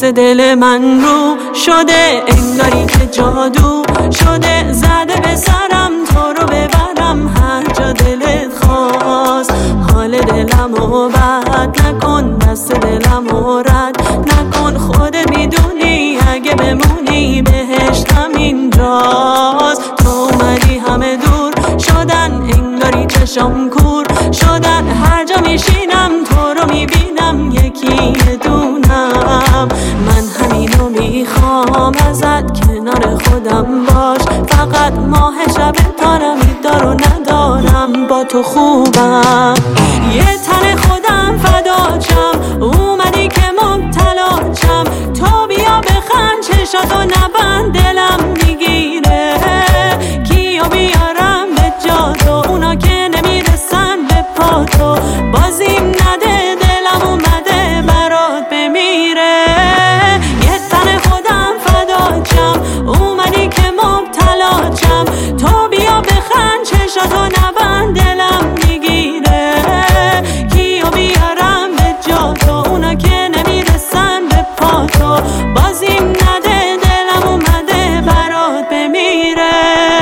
دل من رو شده انگاری که جادو شده، زده به سرم تو رو ببرم هر جا دلت خواست. حال دلمو بد نکن، دست دلمو رد نکن، خودت میدونی اگه بمونی بهشتم اینجاست. تو اومدی همه دور شدن انگاری چشم کور شدن، هر جا میشینم تو رو میبینم یکی دونم. من همینو میخوام ازت، کنار خودم باش فقط، ماه شب تارم دارو ندارم با تو خوبم. یه تن خودم فداچم، اومدی که مبتلاچم، تو بیا بخند چشاتو نبند دلم میگیره. کیو بیارم به جا تو، اونا که نمیرسن به پا تو، بازیم نده دلم اومده برات بمیره. یه تن خودم فداچم، اومدی که مبتلاچم، تو بیا بخند چشاتو نبند دلم میگیره. کیو بیارم به جا تو، اونا که نمیرسن به پا تو، بازیم نده دلم اومده برات بمیره.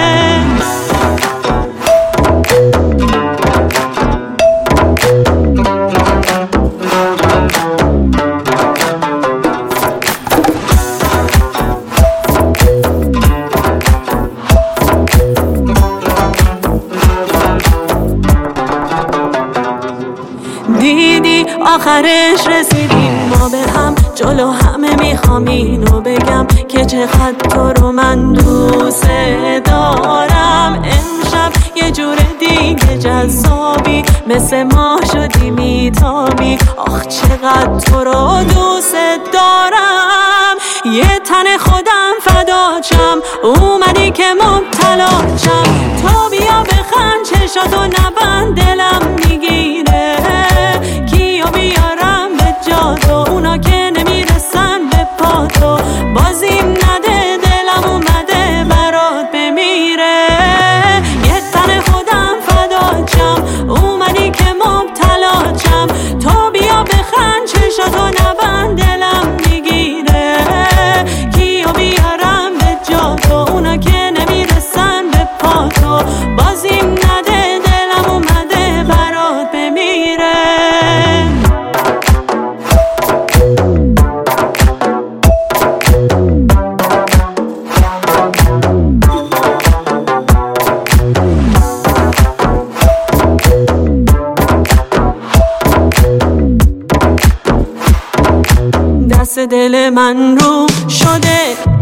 دیدی آخرش رسیدیم ما به هم، جلو همه میخوام اینو بگم که چقدر تو رو من دوست دارم. امشب یه جور دیگه جذابی، مثل ماه شدی میتابی، آخ چقدر تو رو دوست دارم. یه تن خودم فداچم، اومدی که مبتلاچم، تو بیا بخند چشاتو نبند دلم میگیره. کیو بیارم به جا تو، اونا که نمیرسن به پا تو، بازیم نده دلم اومده برات بمیره. یه تن خودم فداچم، اومدی که مبتلاچم، تو بیا بخند چشاتو نبند دلم میگیره. کیو بیارم به جا تو، اونا که نمیرسن به پا تو، بازیم نده دلم اومده برات بمیره. دست دل من رو شده